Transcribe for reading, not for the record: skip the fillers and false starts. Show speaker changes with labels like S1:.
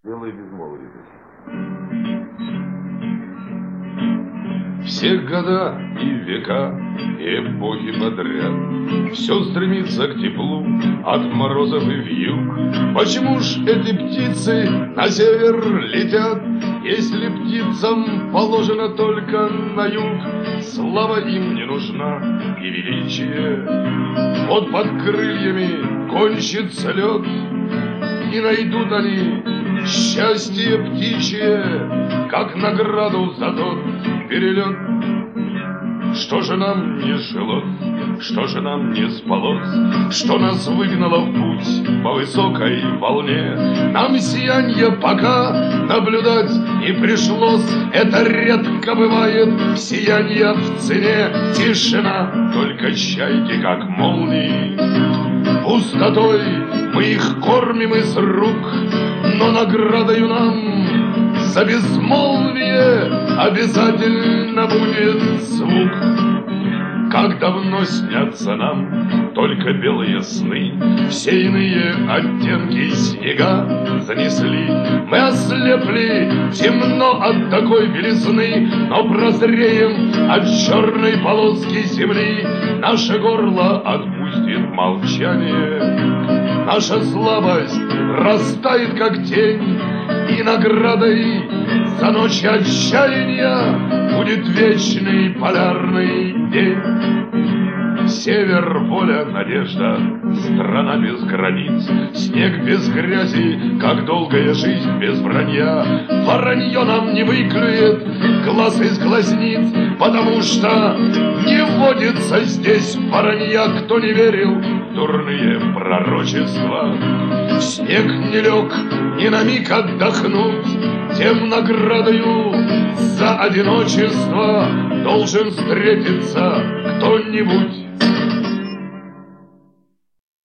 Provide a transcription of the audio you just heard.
S1: Белое безмолвие.
S2: Все года и века, и эпохи подряд все стремится к теплу от морозов и вьюг. Почему ж эти птицы на север летят, если птицам положено только на юг? Слава им не нужна и величие, вот под крыльями кончится лед, и найдут они счастье птичье, как награду за тот перелет. Что же нам не жилось, что же нам не спалось, что нас выгнало в путь по высокой волне? Нам сиянье пока наблюдать не пришлось, это редко бывает, сиянье в цене. Тишина, только чайки, как молнии, пустотой мы их кормим из рук, но наградою нам за безмолвие обязательно будет звук. Как давно снятся нам только белые сны, все иные оттенки снега занесли. Мы ослепли, темно от такой белизны, но прозреем от черной полоски земли. Наше горло отпустит молчание, наша слабость растает, как тень, и наградой за ночь отчаяния будет вечный полярный день. Север, воля, надежда, страна без границ, снег без грязи, как долгая жизнь без вранья. Воронье нам не выклюет глаз из глазниц, потому что не водится здесь воронья. Кто не верил в дурные пророчества, в снег не лег ни на миг отдохнуть, тем наградою за одиночество должен встретиться кто-нибудь.